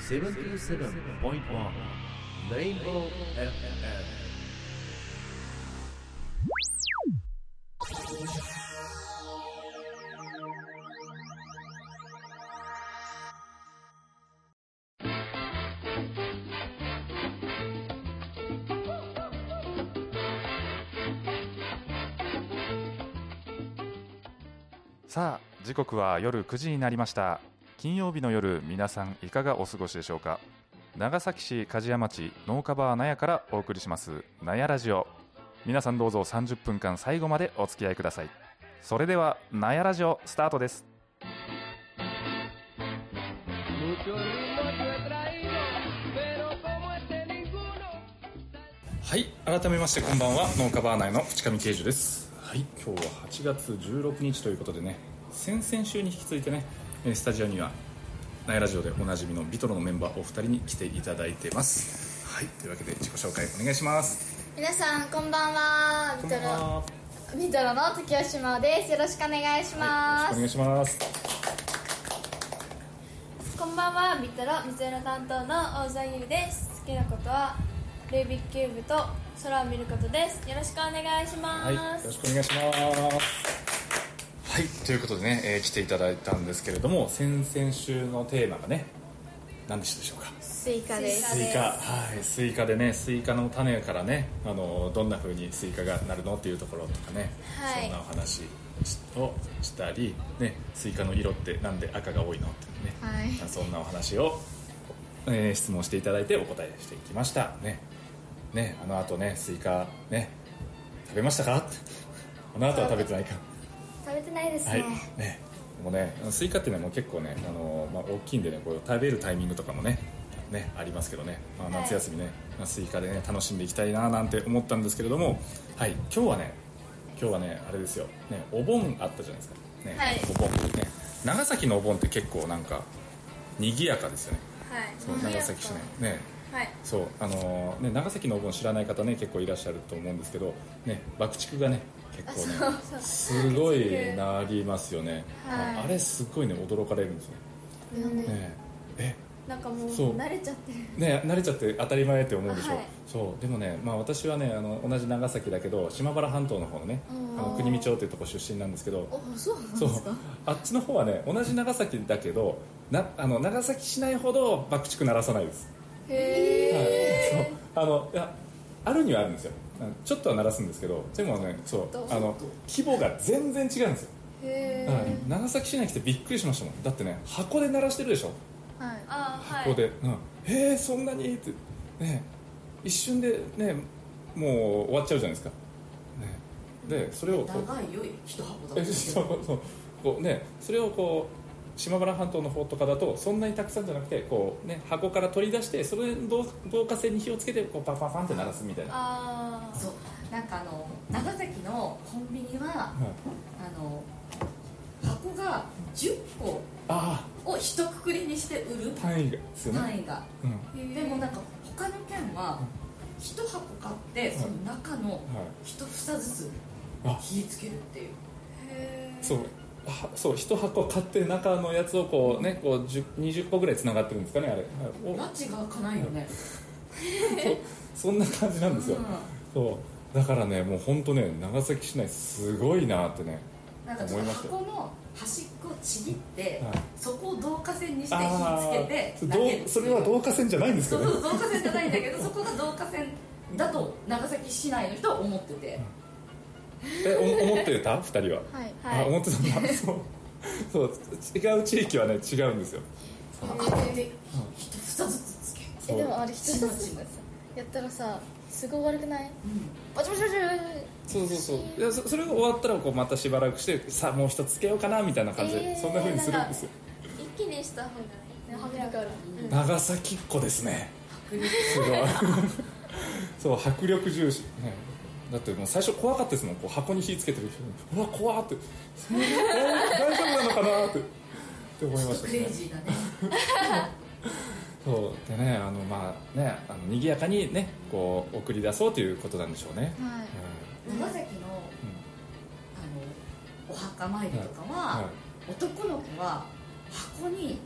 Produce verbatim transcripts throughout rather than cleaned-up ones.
セブンティーセブンポイントワン レインボー エフエム。 さあ時刻は夜くじになりました。金曜日の夜、皆さんいかがお過ごしでしょうか。長崎市梶屋町農家バー納屋からお送りします納屋ラジオ。皆さんどうぞさんじゅっぷんかん最後までお付き合いください。それでは納屋ラジオスタートです。はい、改めましてこんばんは、農家バー内の淵上慶樹です。はい、今日ははちがつじゅうろくにちということでね、先々週に引き続いてね、スタジオにはナイラジオでおなじみのビトロのメンバーお二人に来ていただいてます。はい、というわけで自己紹介お願いします。 皆さんこんばんは。ビトロビトロの時吉島です。よろしくお願いします。 はい、よろしくお願いします。 こんばんは。ビトロ水色担当の大沢優です。好きなことはルービックキューブと空を見ることです。よろしくお願いします。 はい、よろしくお願いします。はい、ということでね、えー、来ていただいたんですけれども、先々週のテーマがね、何でしたでしょうか。 スイカです。 スイカ、はい、スイカでね、スイカの種からね、あのどんな風にスイカがなるのっていうところとかね、はい、そんなお話をしたり、ね、スイカの色ってなんで赤が多いのってね、はい、そんなお話を、えー、質問していただいてお答えしていきましたね。ね、あの後ね、スイカね、食べましたか？あの後は食べてないか。 食べてないですね。 はい、ね、もうね、スイカっていうのはもう結構ね、あのまあ、大きいんでね、こう食べるタイミングとかもね、ねありますけどね、まあ、夏休みね、はい、スイカでね楽しんでいきたいななんて思ったんですけれども、はい、今日はね、今日はねあれですよ、ね、お盆あったじゃないですか。ね、はい、お盆ね、長崎のお盆って結構なんか賑やかですよね。はい、そう長崎市ね。ね、はい、そうあのー、ね、長崎のお盆知らない方ね結構いらっしゃると思うんですけど、ね、爆竹がね結構ねそうそうすごいなりますよね。はい、あれすごいね驚かれるんですよ。ね、えなんかもう慣れちゃってるね、慣れちゃって当たり前って思うでしょ。はい、そうでもね、まあ、私はねあの同じ長崎だけど島原半島の方のね、あの国見町っていうとこ出身なんですけど、 そうなんですか。 あっちの方はね同じ長崎だけどなあの長崎市内ほど爆竹鳴らさないです。へー、はい、そうあのいやあるにはあるんですよ。ちょっとは鳴らすんですけど、でもね、そうあの規模が全然違うんですよ。へー、はい、長崎市内来てびっくりしましたもん。だってね箱で鳴らしてるでしょ。はい、あ箱で、うん、へえそんなにって、ね、一瞬でねもう終わっちゃうじゃないですか。ね、でそれを長いよ一箱だと。 そうそうこうね、それをこう島原半島の方とかだとそんなにたくさんじゃなくてこう、ね、箱から取り出してそれの導火線に火をつけてこうパンパンパンって鳴らすみたいな。 あそうなんかあの長崎のコンビニは、はい、あの箱がじゅっこを一括りにして売る単位がですよね。 単位が、うん、でもなんか他の県は一箱買ってその中の一房ずつ火つけるっていう。 へー、そうそう一箱買って中のやつをこうねこうにじゅっこぐらいつながってるんですかね、あれ。 ラチが開かないよね。 そ, そんな感じなんですよ。うん、そうだからねもう本当ね長崎市内すごいなってねなんかちょっと箱の端っこをちぎって、はい、そこを導火線にして火つけて投げる。 それは導火線じゃないんですかね。 そうそう導火線じゃないんだけどそこが導火線だと長崎市内の人は思ってて。 えお思ってたふたりは。はい、はい、あ思ってたんだ。そうそう違う地域はね違うんですよ。 あれで一房ずつつけえでもあれ一房ずつやったらさすごい悪くない？うん、バチバチバチバチ。 そうそうそういや そ, それが終わったらこうまたしばらくしてさあもう一つつけようかなみたいな感じで、えー、そんな風にするんですよ。 一気にした方がいい。迫力ある、 うん、長崎っ子ですね。迫力すごいそう迫力重視、ね、だってもう最初怖かったですもん。こう箱に火つけてる人にうわ怖って大丈夫なのかなってって思いましたね。 クレイジーだねそうでねあのまあねあの賑やかにねこう送り出そうということなんでしょうね。はい、 うん、長崎の、うん、あのお墓参りとかは、はい、男の子は箱に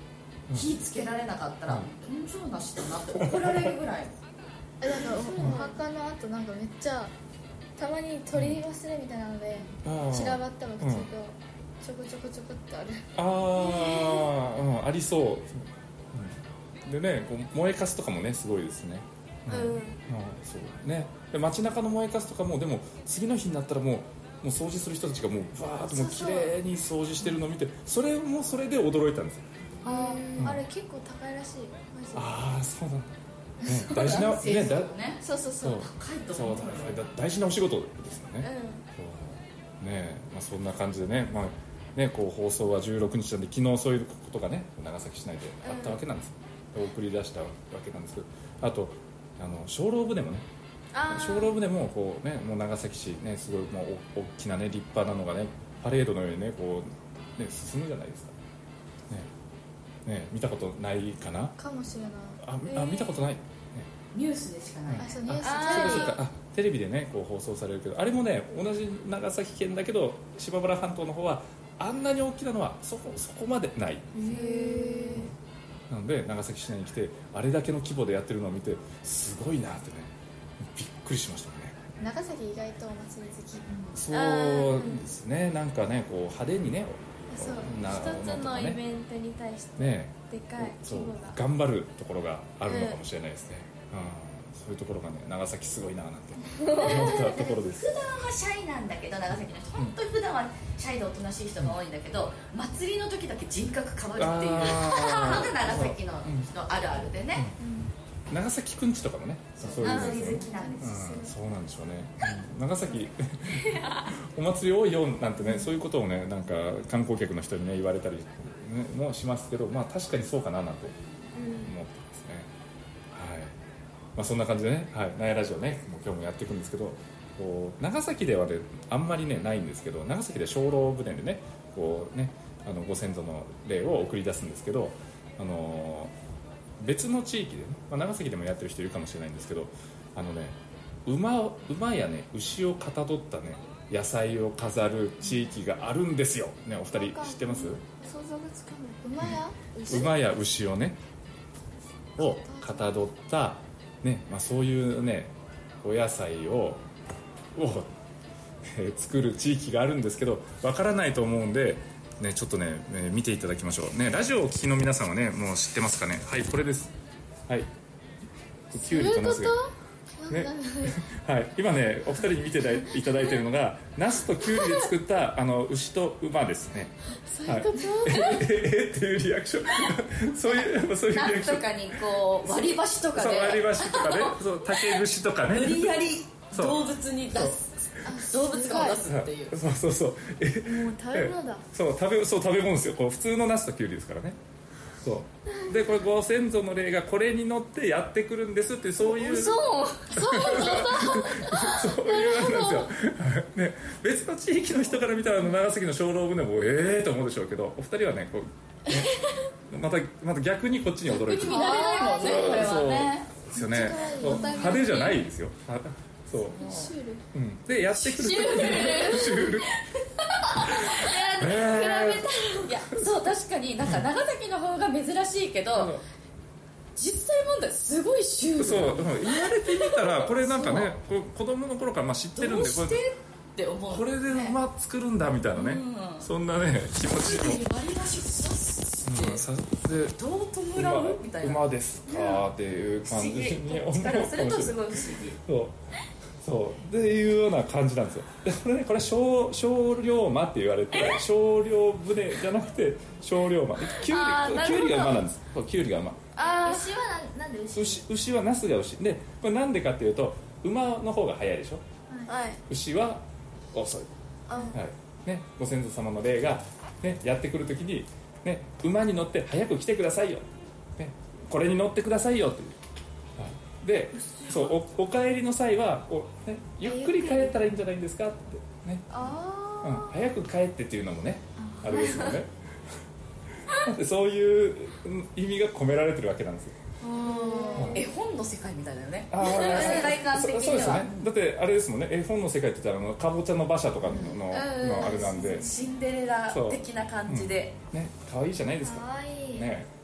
火つけられなかったら根性なしだなって怒られるぐらいえなんかお墓の後なんかめっちゃたまに取り忘れみたいなので散らばったの口とちょこちょこちょこってある。 ああ、うん、ありそう、うん、でねこう燃えかすとかもねすごいですね。うん、うん、そうね。で街中の燃えかすとかもでも次の日になったらもうもう掃除する人たちがもうバーッともう綺麗に掃除してるのを見てそれもそれで驚いたんですよ。 あ、うん、あれ結構高いらしいマジで。 ああそうなんだ、ね、大事なねだそうそうそう高いと思う。 そうだ大事なお仕事ですよね。うん、そうね、まあ、そんな感じでね、まあね、こう放送はじゅうろくにちなんで昨日そういうことがね長崎市内であったわけなんです、うん、送り出したわけなんですけどあとあの精霊船もね精霊船もこう、ね、もう長崎市、ね、すごいもう大きな、ね、立派なのがねパレードのようにねこう、ね、進むじゃないですか、ねね、見たことないかなかもしれない。 あ、えー、あ見たことない、ね、 ニュースでしかない、 うん、あそうニュースあそうかあテレビでねこう放送されるけどあれもね同じ長崎県だけど島原半島の方はあんなに大きなのはそこ、そこまでない。へー。なので長崎市内に来てあれだけの規模でやってるのを見てすごいなってねびっくりしましたね。 長崎意外とお祭り好き。 そうですね。なんかねこう派手にねそう一つのイベントに対してでかい規模が頑張るところがあるのかもしれないですね、うんうん、そういうところがね長崎すごいななんて思ったところです普段はシャイなんだけど長崎の人本当に普段はシャイでおとなしい人が多いんだけど、うん、祭りの時だけ人格変わるっていうのが長崎の人あるあるでね、 うん、長崎くんちとかもねそういう祭り好きなんです、 うん、そうなんでしょうね、うん、長崎お祭り多いよなんてねそういうことをねなんか観光客の人にね言われたり、ね、もしますけどまあ確かにそうかななんて思ってますね、うん、はい、まあ、そんな感じでね、はい、ナヤラジオねもう今日もやっていくんですけどこう長崎では、ね、あんまりねないんですけど長崎で精霊船でねこうねあのご先祖の霊を送り出すんですけどあのー別の地域で、ねまあ、長崎でもやってる人いるかもしれないんですけどあのね 馬, 馬やね牛をかたどったね野菜を飾る地域があるんですよ、ね、お二人知ってます？ 想像がつかない。馬や牛馬や牛をねをかたどった、ねまあ、そういうねお野菜をを、えー、作る地域があるんですけどわからないと思うんでね、ちょっとね、ね見ていただきましょう、ね、ラジオをお聞きの皆さんはねもう知ってますかね。はいこれです。はいきゅうりとナスがねはい、今ねお二人に見ていただいているのがナスときゅうりで作ったあの牛と馬ですね。 そういうこと、はい、 えっていうリアクションそういうそういうリアクションナスとかにこう割り箸とかでそう割り箸とかねそう竹串とかね無理やり動物に出す動物が出すっていうそうそうそうえもう食べ物だそう食べそう食べ物ですよ。こう普通のナスとキュウリですからね。そうでこれご先祖の霊がこれに乗ってやってくるんですってそういうそうそうそういうなんですよ、ね、別の地域の人から見たら長崎の精霊船もええー、と思うでしょうけどお二人はねこうねまたまた逆にこっちに驚いてる。 見られないもんねこれはね。 そうですよね。派手じゃないですよ。そうシュール、 うん、でやってくるシュールシュールえー、比べたらいやそう確かになんか長崎の方が珍しいけど、うん、実際問題すごいシュール。 そう言われてみたらこれなんかねこ子供の頃からまあ知ってるんでどうしてって思う、ね、 これでまあ作るんだみたいなね、うん、そんなね気持ちも割り箸刺すって、うん、さでどう弔うみたいな馬ですかっていう感じに思うからするとすごい不思議。 そうそうっていうような感じなんですよ。でこれねこれ少少量馬って言われて少量船じゃなくて少量馬キュウリキュウリが馬なんです。キュウリが馬。 あ牛はななんで牛牛牛はナスが牛でこれなんでかっていうと馬の方が早いでしょ、 はい、 牛は遅い、はいね、ご先祖様の霊が、ね、やってくるときに、ね、馬に乗って早く来てくださいよ、ね、これに乗ってくださいよっていう、はい、でそうお, お帰りの際はこう、ね、ゆっくり帰ったらいいんじゃないんですかって、ねあ、 うん、早く帰ってっていうのもねあれですよねそういう意味が込められてるわけなんですよ。 うん、絵本の世界みたいだよね。 あ世界観的にはそ, そうですね。だってあれですもんね絵本の世界って言ったらかぼちゃの馬車とかの、うん、のあれなんでシンデレラ的な感じで、 うん、ね可愛いじゃないですか。 可愛いね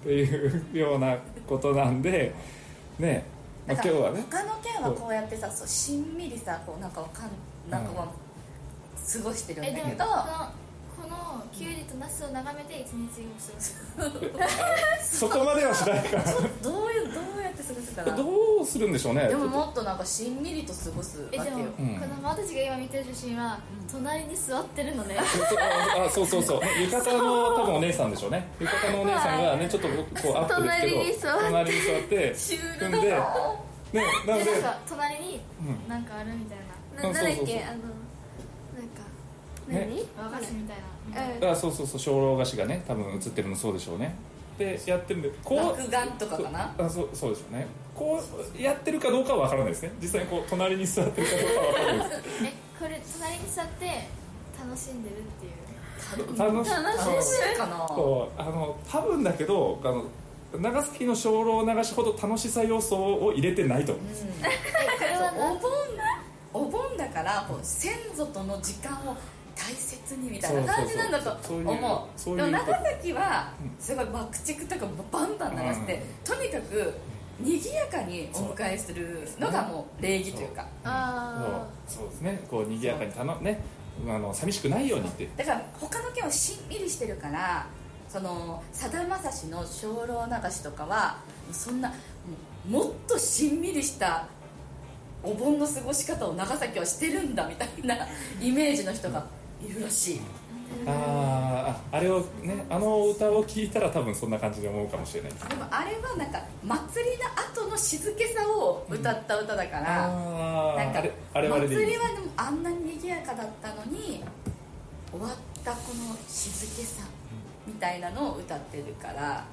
っていうようなことなんでね、まあ、今日はね他の県はこうやってさそうしんみりさこうなんかわかんなんかまあ過ごしてるんだえでもけど、 このこのキュウリとナスを眺めて一日を過ごすそこまではしないからどういうどうやって過ごすかな。 どうするんでしょうね。 でももっとなんかしんみりと過ごすわけよ。 えでも、 うんこの私が今見てる写真は隣に座ってるので、 あそうそうそう浴衣の多分お姉さんでしょうね。浴衣のお姉さんがねちょっとこうアップですけど隣に座って隣に座ってシュー組んで、ね、なのででなんか隣にうんなんかあるみたいな、 うんななんだっそうそうそうけあのなんかね何和菓子みたいな、 あそうそうそう鐘楼菓子がね多分映ってるのそうでしょうね。でやってるんでこう落眼とかかな。 あそうそうですよね。こうやってるかどうかは分からないですね。実際にこう隣に座ってるかどうかは分からないですえこれ隣に座って楽しんでるっていう楽し楽し楽しいかな。 こうあの多分だけどあの長崎の鐘楼流しほど楽しさ要素を入れてないと思うんです。 えこれはなお盆お盆だからこう先祖との時間を大切にみたいな感じなんだとそうそうそう思そういうう。でも長崎はすごい爆竹とかバンバン流して、 うんとにかく賑やかにお迎えするのがもう礼儀というか。 あそうそうですね。こう賑やかにたのねあの寂しくないようにって。 だから他の県はしんみりしてるからそのさだまさしの精霊流しとかはそんなももっとしんみりしたお盆の過ごし方を長崎はしてるんだみたいなイメージの人がいるらしい。 あああれをねあの歌を聞いたら多分そんな感じで思うかもしれない。 でもあれはなんか祭りの後の静けさを歌った歌だから、 あなんかあれあれはあれでいい祭りはでもあんなに賑やかだったのに終わったこの静けさみたいなのを歌ってるから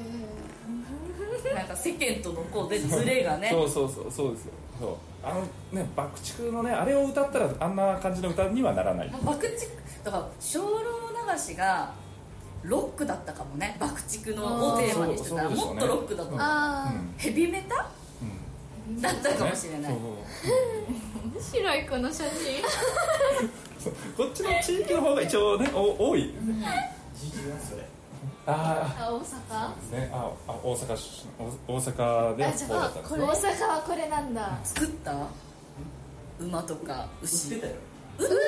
なんか世間とのこうでズレがねそうそうそうそうですよ。そうあのね爆竹のねあれを歌ったらあんな感じの歌にはならない。 爆竹だから精霊流しがロックだったかもね。爆竹のをテーマにしてたらそうそうでしょうねもっとロックだと思う。 あうんヘビメタうんだったかもしれない。 そう面白いこの写真そうこっちの地域の方が一応ねお多い。 時期はそれああ大阪あですね。ああ大阪出身大大阪であじゃあこうだったんですこれ大阪はこれなんだ作った馬とか売っ牛てたよ。 売って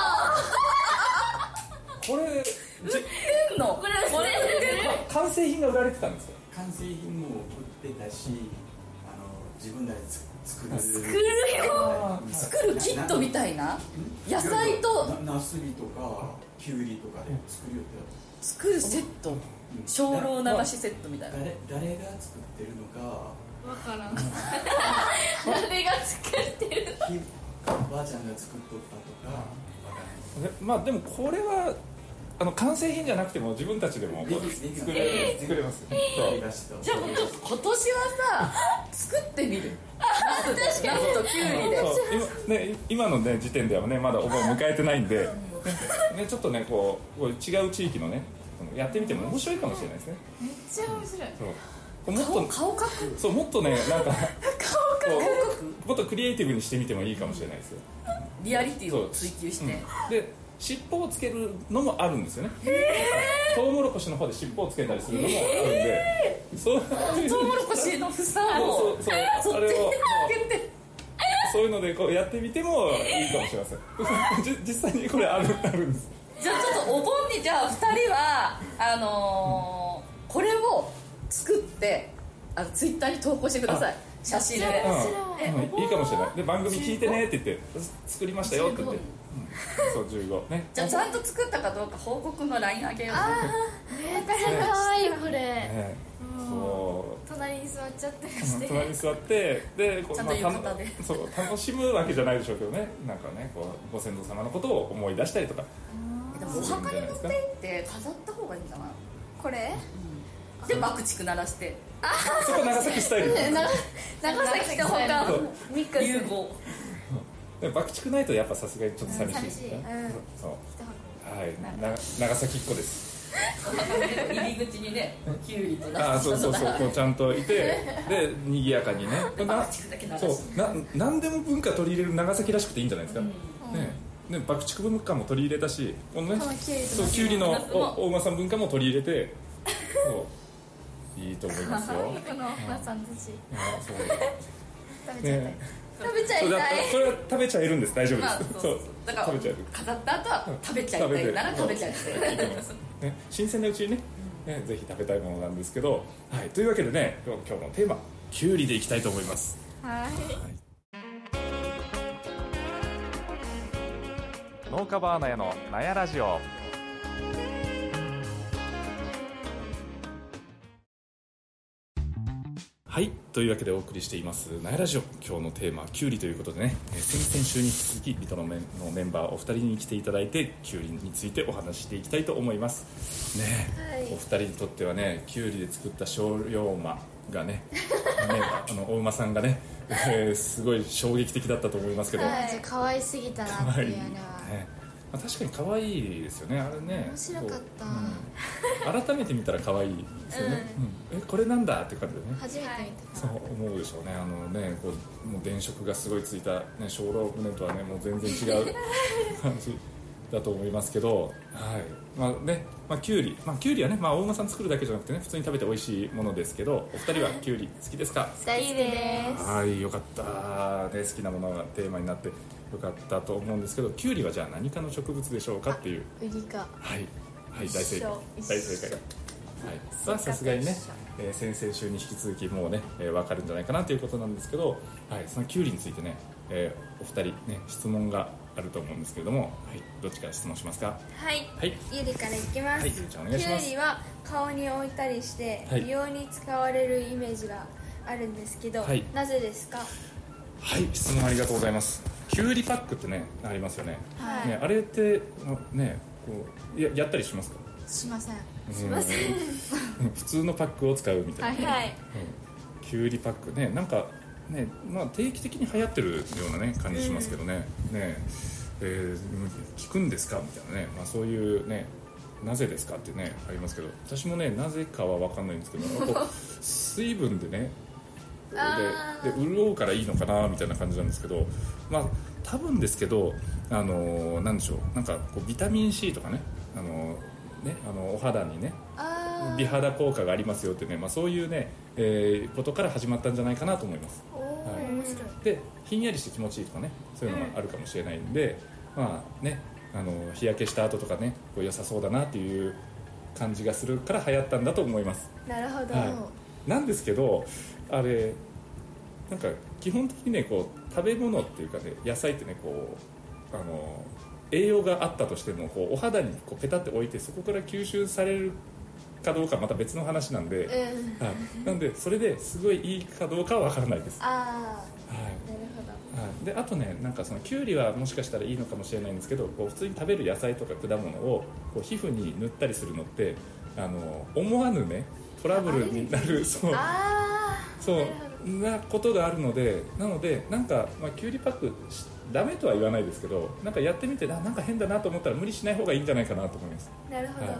これじんのこれこれ売ってんの完成品が売られてたんですよ。 完成品も売ってたし、あの自分らでつ作る作るよ作るキットみたいな野菜となナスビとかキュウリとかで作るよって作るセット精霊流しセットみたいな。 誰誰が作ってるのか、 わからん誰が作ってるひばあちゃんが作っとったとかわからない。 でまあでもこれはあの完成品じゃなくても自分たちでもできでき作れる作れますよ。そう出しとじゃあもうちょっと今年はさ作ってみる。ナスとナスとキュウリでそう今, ね、今の、ね、時点ではねまだお盆迎えてないんで、ね、ちょっとねこうこう違う地域のねやってみても面白いかもしれないですね。 めっちゃ面白いそうもっと顔顔描くそうもっとねなんか顔こ描くうもっとクリエイティブにしてみてもいいかもしれないですよ。 リアリティを追求して、 うんで尻尾をつけるのもあるんですよね。トウモロコシの方で尻尾をつけたりするのもあるんで、そうトウモロコシの房をそうそうそっちにあれをつけてそういうのでこうやってみてもいいかもしれません。じ実際にこれあるあるんです。 じゃあちょっとお盆にじゃあふたりはあのー、これを作ってあのツイッターに投稿してください。写真で、 うんえうんいいかもしれない。で番組聞いてねって言って作りましたよって言って、うん、そうじゅうごね。 じゃあちゃんと作ったかどうか報告の ライン あげよう。 めっちゃ可愛いこれねそう隣に座っちゃってまうんして隣に座ってでこうちゃんと浴まあ衣でそう楽しむわけじゃないでしょうけどね。なんかねこうご先祖様のことを思い出したりとかでもお墓に持って行って飾った方がいいんじゃない？ これで爆竹鳴らしてそこ長崎スタイルで長長崎と他そうミックス融合で爆竹ないとやっぱさすがにちょっと寂しいですね。 うん寂しいうんそうはいな長崎っ子です。 入り口にねキュウリとナスああそうそうそうこうちゃんといてで賑やかにねな爆竹だけ鳴らそうしてな何でも文化取り入れる長崎らしくていいんじゃないですか、ねね、爆竹文化も取り入れたしこのねこのキュウリとそうキュウリのナスもお大間さん文化も取り入れてそういいと思いますよ。 このおばさんたちあそう食べちゃいたい、 ね食べちゃいそうだたい。 それは食べちゃえるんです。大丈夫です、 まあ、そうそうだから食べちゃえる、 飾った後は食べちゃいたいなら食べちゃいたいいいと思います、ね、新鮮なうちにね、ねぜひ食べたいものなんですけど、はい、というわけでね今日のテーマきゅうりでいきたいと思います。 はい。 はい、農家バーナヤのナヤラジオ。はい、というわけでお送りしていますナヤラジオ。今日のテーマはきゅうりということでね、先々週に引き続きビトのメンのメンバーお二人に来ていただいてきゅうりについてお話ししていきたいと思いますね、 はい、 お二人にとってはねきゅうりで作った少量馬がねねあのお馬さんがね、えー、すごい衝撃的だったと思いますけど、 はい、可愛すぎたなっていうのは、 ね、まあ、確かに可愛いですよねあれね。 面白かった、 うん、改めて見たら可愛いですよね、うんうん、えこれなんだって感じでね初めて見たそう思うでしょうね。あのねこうもう電飾がすごいついた、ね、精霊船とはねもう全然違う感じだと思いますけど、はいまあねまあ、きゅうり、まあ、きゅうりはね、まあ、大間さん作るだけじゃなくてね普通に食べて美味しいものですけど、お二人はきゅうり好きですか？ 大好きです。 はいよかった、ね、好きなものがテーマになってよかったと思うんですけど、きゅうりはじゃあ何かの植物でしょうかっていう。 ウリか。 はい、はい、大正解一緒大正解、はい、はさすがにね、えー、先々週に引き続きもうね、えー、分かるんじゃないかなということなんですけど、はい、そのきゅうりについてね、えー、お二人ね質問があると思うんですけれども、はい、どっちから質問しますか？ はい、 はい、 ゆりからいきます。 はい、ゆりちゃんお願いします。 きゅうりは顔に置いたりしてはい美容に使われるイメージがあるんですけど、 はいなぜですか？ はい質問ありがとうございます。きゅうりパックってねありますよね、 はいねあれってねこう や, やったりしますか？ しません。 しません普通のパックを使うみたいな、 はいうん、きゅうりパックねなんかね、まあ、定期的に流行ってるような、ね、感じしますけどね、うん、ねえー、効くんですかみたいなね、まあ、そういうねなぜですかってねありますけど、私もねなぜかは分かんないんですけどこう水分でねでで潤うからいいのかなみたいな感じなんですけど、まあ多分ですけどあのなんでしょうなんかこうビタミン C とかねあのねあのお肌にね美肌効果がありますよってね、まあ、そういうね、えー、ことから始まったんじゃないかなと思います。 おー、 はい、 面白い。 でひんやりして気持ちいいとかねそういうのがあるかもしれないんで、うん、まあねあの日焼けした後とかねこう良さそうだなっていう感じがするから流行ったんだと思います。 なるほど、 はい、なんですけどあれなんか基本的にねこう食べ物っていうかね野菜ってねこうあの栄養があったとしてもこうお肌にこうペタって置いてそこから吸収されるかどうかまた別の話なんで、 うんはい、なんでそれですごいいいかどうかは分からないです。 ああ、 はい、 なるほど。 はい、であとねなんかそのキュウリはもしかしたらいいのかもしれないんですけどこう普通に食べる野菜とか果物をこう皮膚に塗ったりするのってあの思わぬねトラブルになるそうあそうなことがあるのでなのでなんか、まあ、キュウリパックダメとは言わないですけどなんかやってみてななんか変だなと思ったら無理しない方がいいんじゃないかなと思います。 あ、なるほど、 はい、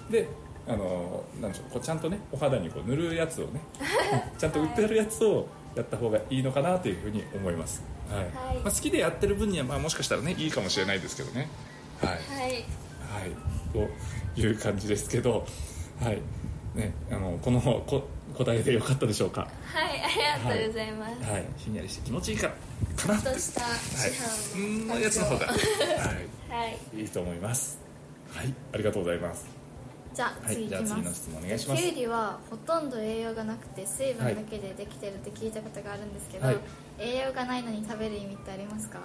であのなんでしょうこうちゃんとねお肌にこう塗るやつをねちゃんと売ってあるやつをやった方がいいのかなというふうに思います、はいはいまあ、好きでやってる分には、まあ、もしかしたらねいいかもしれないですけどねはい、 はい、 はい、という感じですけど、はいね、あのこのこ答えでよかったでしょうか？ はい、ありがとうございます。 はい、ひんやりして気持ちいいからかなってちょっとした市販のやつの方が、ははいい、いいと思います。はいありがとうございます。 じゃあはい、じゃあ次いきます、 次の質問お願いします。 きゅうりはほとんど栄養がなくて水分だけでできてるって聞いたことがあるんですけど、 はい栄養がないのに食べる意味ってありますか？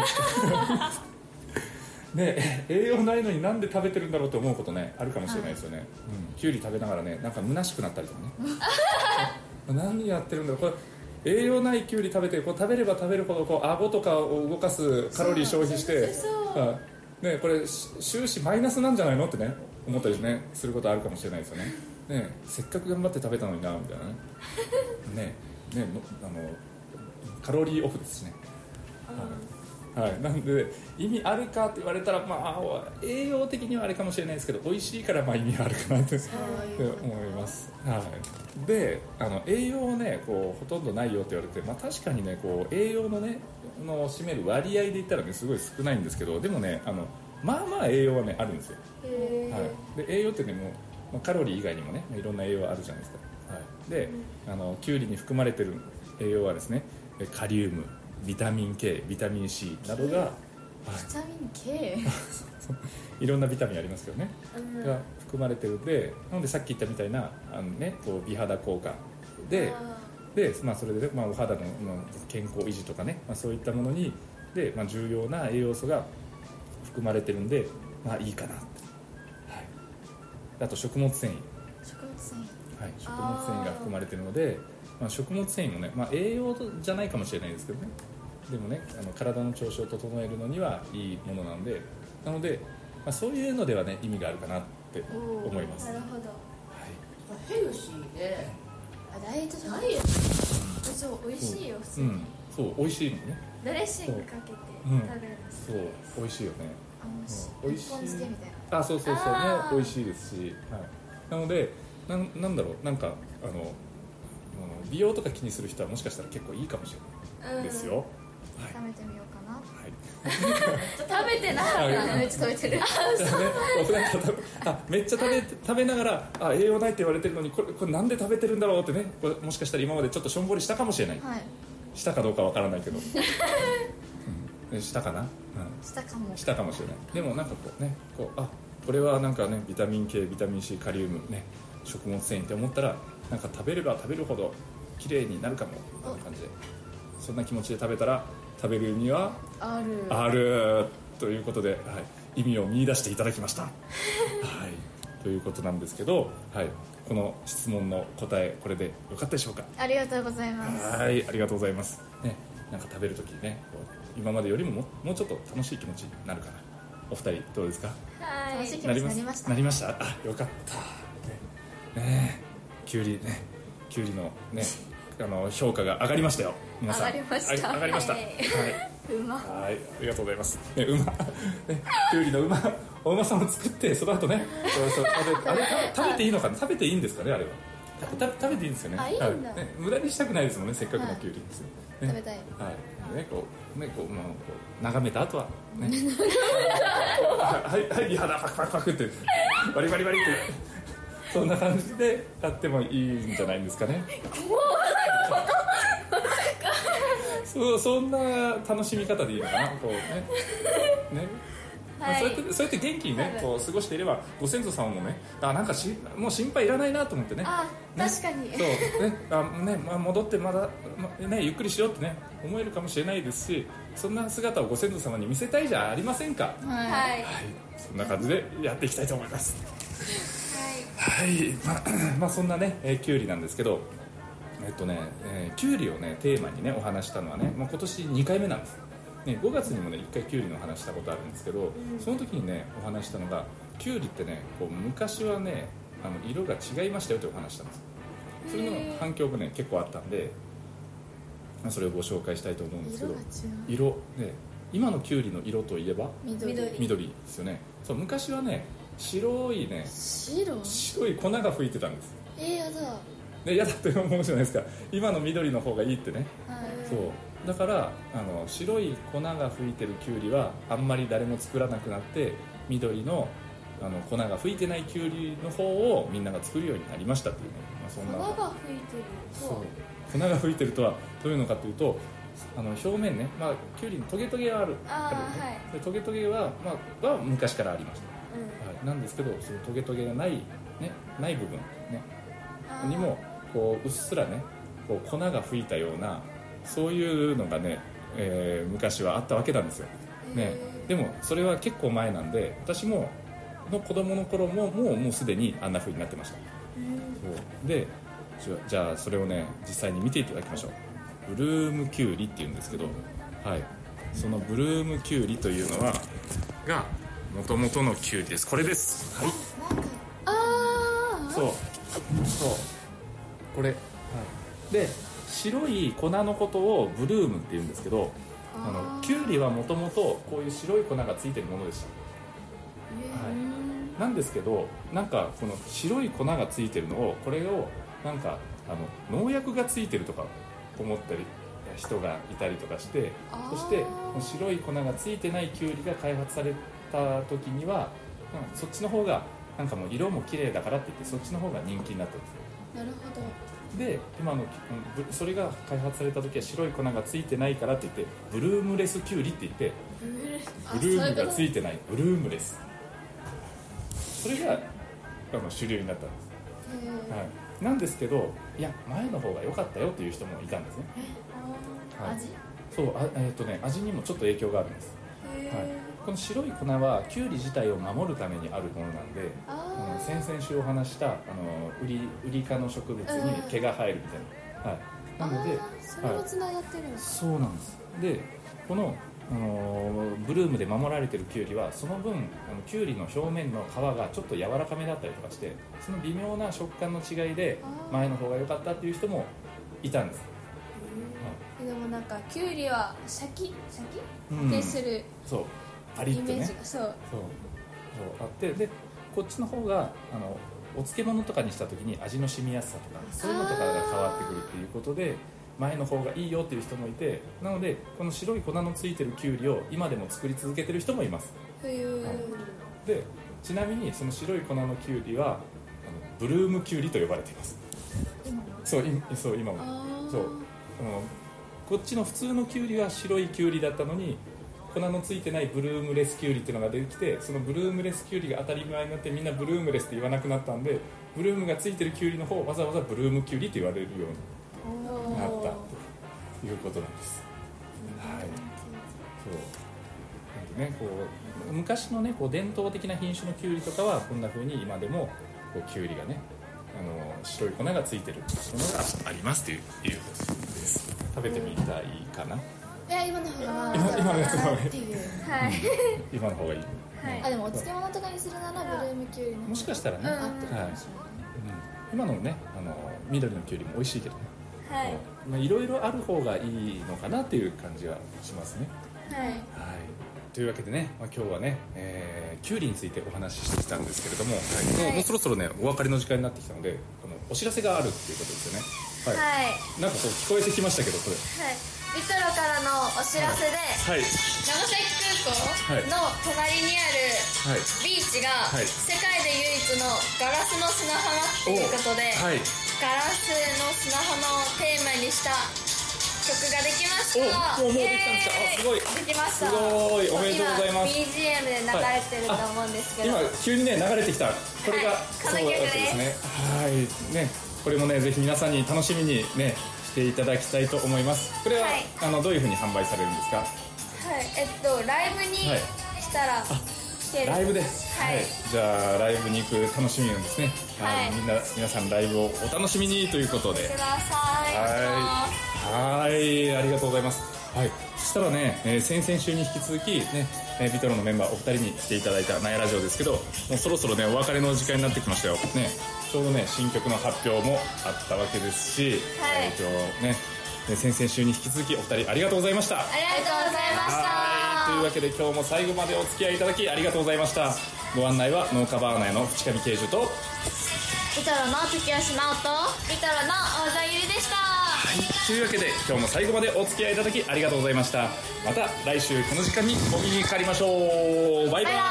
ね、栄養ないのになんで食べてるんだろうと思うことねあるかもしれないですよね、はいうん、きゅうり食べながらねなんか虚しくなったりとかね何やってるんだろうこれ栄養ないきゅうり食べてこう食べれば食べるほどこう顎とかを動かすカロリー消費してはいね、これ終始マイナスなんじゃないのってね思ったり、ね、することあるかもしれないですよね。ねせっかく頑張って食べたのになみたいなねねねあのカロリーオフですしね、はいはい、なんで意味あるかって言われたら、まあ、栄養的にはあれかもしれないですけど美味しいからまあ意味はあるかなって思います、はい、であの栄養をねこうほとんどないよって言われて、まあ、確かにねこう栄養のねの占める割合で言ったらねすごい少ないんですけどでもねあのまあまあ栄養はねあるんですよ、 へー、 はい、で栄養ってねもうカロリー以外にもねいろんな栄養あるじゃないですか、はい、 で、あのキュウリに含まれてる栄養はですね、カリウム、ビタミン K、ビタミン C などが、はい、 ビタミン K いろんなビタミンありますけどね、 うんが含まれてるんで、なのでさっき言ったみたいなあの、ね、こう美肌効果で、で、まあ、それで、まあ、お肌の、まあ、健康維持とかね、まあ、そういったものにで、まあ、重要な栄養素が含まれてるんで、まあ、いいかなって、はい、あと食物繊維、 食物繊維、 はい、食物繊維が含まれてるので、まあ、食物繊維もね、まあ、栄養じゃないかもしれないですけどね、でもね、あの体の調子を整えるのにはいいものなので、なので、まあ、そういうのではね意味があるかなって思います。 なるほど。 はい、 ヘルシーで、 あ、ダイエットじゃないダイエット、 そう美味しいよ普通に、 うん、そう美味しいのね。 ドレッシングかけてうん食べるの好きそう美味しいよね。 あのしうん美味しい一本漬けみたいな。 あ、そうそうそうねあ、ー美味しいですし、はい、なのでなん、なんだろう、なんかあのあの美容とか気にする人はもしかしたら結構いいかもしれないですよ。はい食べてみようかな。 はい食べてなかったらめっちゃ食べてる。 ね、僕なんか食べあめっちゃ食べ食べながらあ栄養ないって言われてるのにこれ、これなんで食べてるんだろうってね、これもしかしたら今までちょっとしょんぼりしたかもしれない、 はい。 したかどうかわからないけど、うん、したかな、うん、 したかも。 したかもしれない。でもなんかこうね、こうあこれはなんかねビタミン K、ビタミン C、カリウムね、食物繊維って思ったらなんか食べれば食べるほど綺麗になるかもみたいな感じで、そんな気持ちで食べたら食べるにはある。 あるということで、はい、意味を見出していただきました。はい、ということなんですけど、はい、この質問の答えこれでよかったでしょうか。 ありがとうございます。 はい、ありがとうございます。ね、なんか食べるときね、こう今までよりもももうちょっと楽しい気持ちになるかな。お二人どうですか。 はい楽しい気持ちになりました。 なりました。あ、よかった。ね、ねきゅうりね、きゅうりのね、あの評価が上がりましたよ。皆さん。 上がりましたはい上がりました。 ははいい。 うま。 はい、ありがとうございます。ね、馬、ね、きゅうりの馬、お馬さんを作って、その後ね、そうそう食べあれ食べていいのかな、食べていいんですかね、あれは。た食べていいんですよね。 あいいんだはいね、無駄にしたくないですもんね、せっかくのきゅうりですよ。ね食べたい。 はい、ね、こう、ね、こう、まあ、こう眺めた後は、ね。はい、はい、美肌パクパクパクって、バリバリバリって。そんな感じでやってもいいんじゃないんですかね。そう、そんな楽しみ方でいいのかな、こうね。ね。 はいそうやってそうやって元気にねこう過ごしていればご先祖様もねあなんかしもう心配いらないなと思ってねあ、 ね確かにそうねあね、まあ、戻ってまだ、まね、ゆっくりしようってね思えるかもしれないですしそんな姿をご先祖様に見せたいじゃありませんか。 ははいはいそんな感じでやっていきたいと思いますはいまあ、まあそんなね、えー、キュウリなんですけどえっとね、えー、キュウリをねテーマにねお話したのはね、まあ、今年にかいめなんですね、ごがつにもねいっかいキュウリの話したことあるんですけど、うん、その時にねお話したのがキュウリってねこう昔はねあの色が違いましたよというお話したんです。それの反響がね結構あったんで、まあ、それをご紹介したいと思うんですけど色ね今のキュウリの色といえば緑。 緑ですよね。そう昔はね白いね白。 白い粉が吹いてたんです。 えー、やだ。 で嫌だって思うじゃないですか。今の緑の方がいいってね。 はい。 そうだからあの白い粉が吹いてるキュウリはあんまり誰も作らなくなって緑のあの粉が吹いてないキュウリの方をみんなが作るようになりましたっていうね、まあ、そんな粉が吹いてるそう粉が吹いてるとはどういうのかというとあの表面ね、まあ、キュウリにトゲトゲがあるあーあるよね、 はいでトゲトゲは、まあ、は昔からありました、 うんはい、なんですけどそのトゲトゲがない、ね、ない部分、ね、 あーにもこううっすらねこう粉が吹いたようなそういうのがね、えー、昔はあったわけなんですよ、ね、でもそれは結構前なんで私もの子供の頃ももうもうすでにあんな風になってました、うん、そうでじゃあそれをね実際に見ていただきましょう。ブルームキュウリっていうんですけど、はい、そのブルームキュウリというのはが元々のキュウリです。これです、はい、 あそうそうこれ、はい、で白い粉のことをブルームっていうんですけどあのキュウリはもともとこういう白い粉がついてるものでした、はい、なんですけどなんかこの白い粉がついてるのをこれをなんかあの農薬がついてるとか思ったり人がいたりとかしてそして白い粉がついてないキュウリが開発された時には、うん、そっちの方がなんかもう色も綺麗だからって言ってそっちの方が人気になったんですよ。 なるほど。 で今のそれが開発された時は白い粉がついてないからって言ってブルームレスキュウリって言ってブルームがついてないブルームレス、それがあの主流になったんです、はい、なんですけどいや前の方が良かったよっていう人もいたんですね。はい、 味そうあ、えーとね、味にもちょっと影響があるんです、はい、この白い粉はキュウリ自体を守るためにあるものなんで、あの先々週お話したあのウリウリ科の植物に毛が生えるみたいな、はい、なのでそれもつながってるんですか、 はい、そうなんです。でこの、あのブルームで守られてるキュウリはその分あのキュウリの表面の皮がちょっと柔らかめだったりとかしてその微妙な食感の違いで前の方が良かったっていう人もいたんです。 でもなんかキュウリはシャキシャキ、 うん、 ってするそうパリッとねイメージがそうそうそうあってでこっちの方があのお漬物とかにした時に味の染みやすさとかそういうのとかが変わってくるっていうことで前の方がいいよっていう人もいて、なのでこの白い粉のついてるキュウリを今でも作り続けてる人もいます。 へー、 はい、でちなみにその白い粉のキュウリはあのブルームキュウリと呼ばれています。そういそう今もそうあのこっちの普通のキュウリは白いキュウリだったのに粉のついてないブルームレスキュウリっていうのが出てきて、そのブルームレスキュウリが当たり前になってみんなブルームレスって言わなくなったんでブルームがついてるキュウリの方をわざわざブルームキュウリって言われるようになったということなんです。はい、そうなんでねこう昔のねこう伝統的な品種のキュウリとかはこんな風に今でもこうキュウリがねあの白い粉がついてるものがありますということです。食べてみたいかな。 いや今の方が今今のやつの方がいい。 っていうはい、 今の方がいい。 はい、あでもお漬物とかにするならブルームキュウリの方がもしかしたらね、 うん、合ってるかもしれない、はい、うん、 今のねあの緑のキュウリも美味しいけどね、 はい、 まあいろいろある方がいいのかなっていう感じはしますね。 はい、はい、 というわけでね、まあ、今日はね、えー、キュウリについてお話ししてきたんですけれども、はい、もうもうそろそろねお別れの時間になってきたのでこのお知らせがあるっていうことですよね。はい、はい、なんかこう聞こえてきましたけどこれ、 はい、ビトロからのお知らせで、 はい、 長崎空港の隣にあるビーチが世界で唯一のガラスの砂浜っていうことで、はい、ガラスの砂浜をテーマにした曲ができました。 おもうもうできたんですか。あすごいできました。 すごいおめでとうございます。 ビージーエム で流れてると思うんですけど、 はい、今急にね流れてきたこれが、はい、 この曲ですね。はいねこれもねぜひ皆さんに楽しみにねしていただきたいと思います。これは、はい、あのどういう風に販売されるんですか。 はいえっとライブに来たら、はい、 ライブです、 はい、はい、 じゃあライブに行く楽しみなんですね。はい、みんな皆さんライブをお楽しみにということでください。 はいはいありがとうございます。はいそしたらね、えー、先々週に引き続きね、えー、ビトロのメンバーお二人に来ていただいたナヤラジオですけどもうそろそろねお別れの時間になってきましたよね。ちょうどね新曲の発表もあったわけですし、はい、えー、今日ね先々週に引き続きお二人ありがとうございました。 ありがとうございました。 はいというわけで今日も最後までお付き合いいただきありがとうございました。ご案内は農家バーナーの淵上慶樹とビトロの時吉直人ビトロの大沢ゆりでした。 はいというわけで今日も最後までお付き合いいただきありがとうございました。また来週この時間にお耳にかかりましょう。バイバイ。バイバ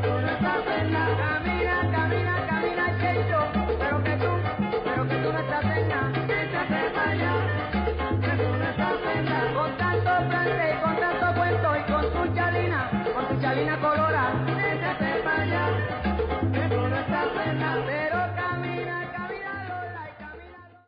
Camina, camina, camina, que yo, pero que tú, pero que tú no estás